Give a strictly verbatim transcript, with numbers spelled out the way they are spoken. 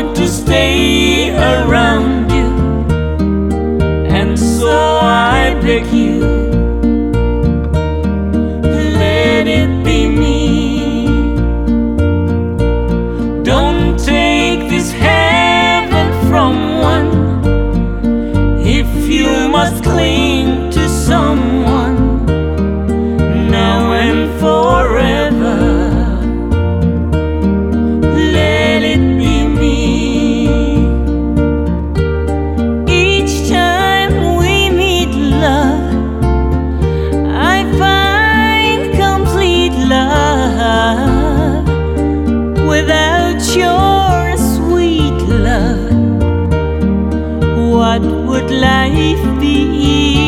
want to stay around you, and so I beg you, let it be me. Don't take this heaven from one if you must cling to someone now and forever. Let it be me. Each time we meet, love, I find complete love. Without your sweet love, what would life be?